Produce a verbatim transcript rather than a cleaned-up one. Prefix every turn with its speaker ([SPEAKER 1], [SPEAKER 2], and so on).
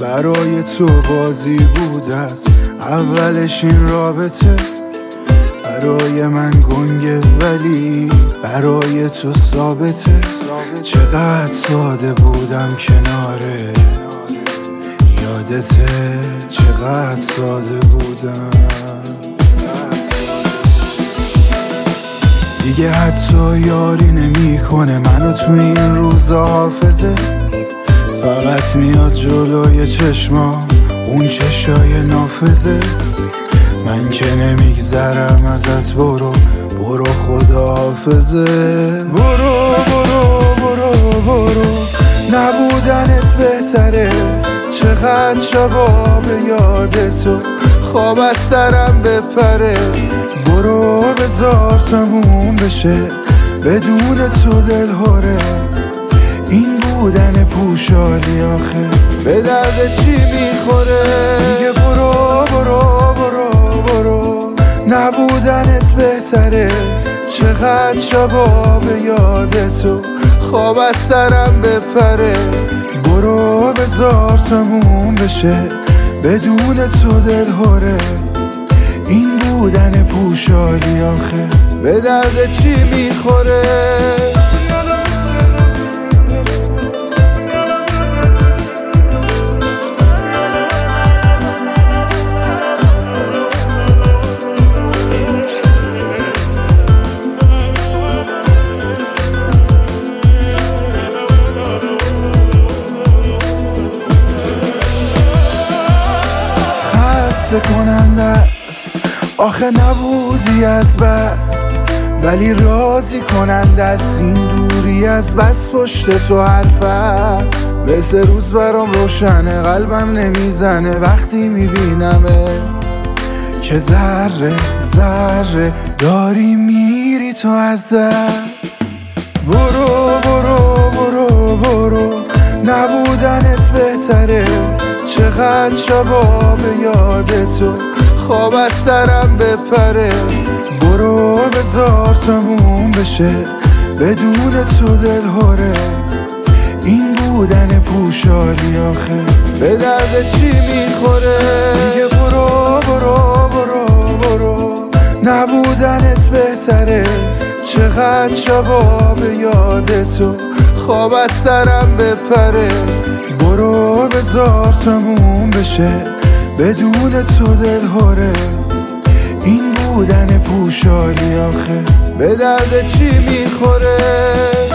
[SPEAKER 1] برای تو بازی بود از اولش این رابطه. برای من گنگه ولی برای تو ثابته. چقدر ساده بودم کناره یادته، چقدر ساده بودم. دیگه حتی یاری نمی کنه منو تو این روزا حافظه. فقط میاد جلوی چشمام اون چشای نافذه. من که نمیگذرم ازت، برو برو خدا حافظه. برو برو برو برو نبودنت بهتره. چقدر شبا به یاد تو خواب از سرم بپره. برو بذار تموم بشه بدون تو دلهوره. این بودن پوشالی آخه به درد چی میخوره؟ دیگه برو برو برو برو نبودنت بهتره. چقدر شبا به یاد تو خواب از سرم بپره. برو بذار تموم بشه بدون تو دلهوره. این بودن پوشالی آخه به درد چی میخوره؟ خسته کننده است آخه نبودی از بس، ولی راضی کننده است این دوری از بس. پشت تو حرف است مثل روز برام روشنه. قلبم نمیزنه وقتی میبینمه که ذره ذره داری میری تو از دست. برو برو برو برو نبودنت بهتره. چقدر شبا به یاد تو خواب از سرم بپره. برو بذار تموم بشه بدون تو دلهوره. این بودن پوشالی آخه به درد چی میخوره؟ دیگه برو برو برو برو نبودنت بهتره. چقدر شبا به یاد تو خواب از سرم بپره. برو بذار تموم بشه بدون تو دلهوره. این بودن پوشالی آخه به درد چی میخوره؟